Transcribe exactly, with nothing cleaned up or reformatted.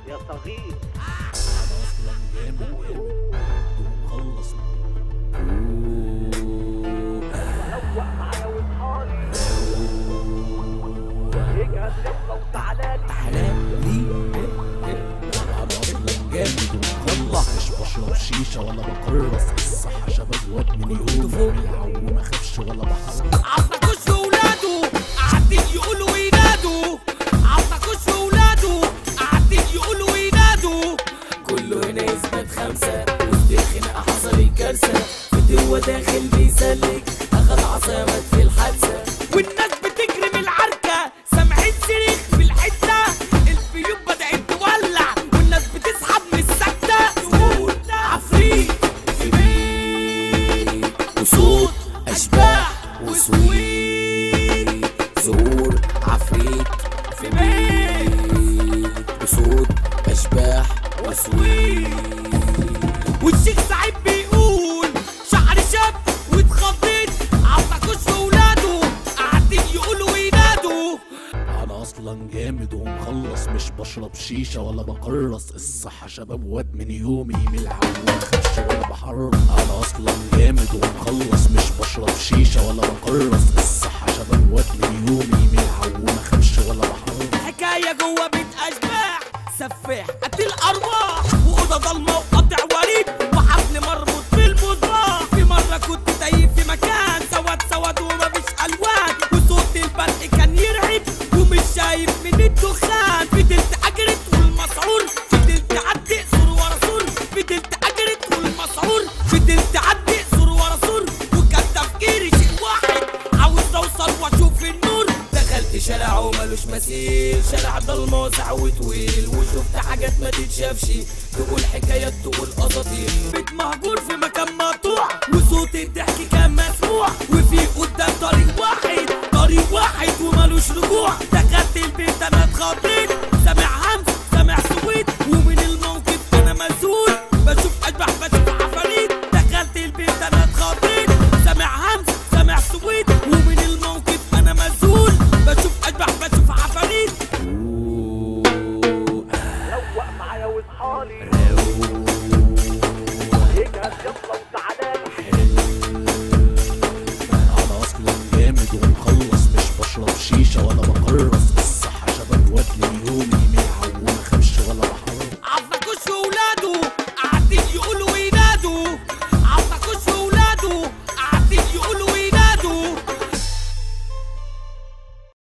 يا صغير. انا اصلا جامد جامد ومخلص. روق معايا واصحالي اجهز يلا وتعالالي تعالالي. انا اصلا جامد ومخلص، مش بشرب شيشه ولا بكرس. الصحه شباب واد من يوم بيلعب وما خافش ولا بحرص. عطاكوش في ولاده قاعدين يقولوا وينادوا، عطاكوش في ولاده قاعدين يقولوا وينادوا. كله هنا يثبت خمسة وسط خناقة حصل كارثة، فتوة داخل بيسلك أخد عصامات في الحادثة، والناس بتجري من العركة سامعين صريخ في الحتة، البيوت بدأت تولع والناس بتسحب من السكتة. ظهور عفريت في بيت وصوت أشباح وسويت، ظهور عفريت في بيت وصوت أشباح وسويت. والشيخ سعيد بيقول شعر شاب واتخضيت، عطاكوش في ولاده قاعدين يقولوا وينادوا. انا اصلا جامد ومخلص، مش بشرب شيشه ولا بكرس. الصحه شباب واد من يومي ملعب وما خافش ولا بحرص. انا اصلا جامد ومخلص، مش بشرب شيشه ولا بكرس. الصحه شباب واد من يومي ملعب وما خافش ولا بحرص. حكايه جوه بيت اشباح سفاح قتل ارواح، واوضه ضلمه وقطع وريد وحبل مربوط بالمصباح. في مره كنت تايه في مكان سواد سواد ومفيش الوان، وصوت البرق كان يرعب ومش شايف من الدخان. فضلت اجري والمسعور فضلت اعدي سور ورا سور، فضلت اجري والمسعور فضلت اعدي سور ورا سور. وكان تفكيري شيء واحد عاوز اوصل واشوف النور. دخلت شارع ومالوش مثيل، شارع ضلمه واسع وطويل، وشفت حاجات ما تتشافش، تقول حكايات تقول اساطير. بيت مهجور في مكان مقطوع وصوت الضحك كان مسموع، وفي قدام طريق واحد طريق واحد ومالوش رجوع. دخلت البيت انا اتخضيت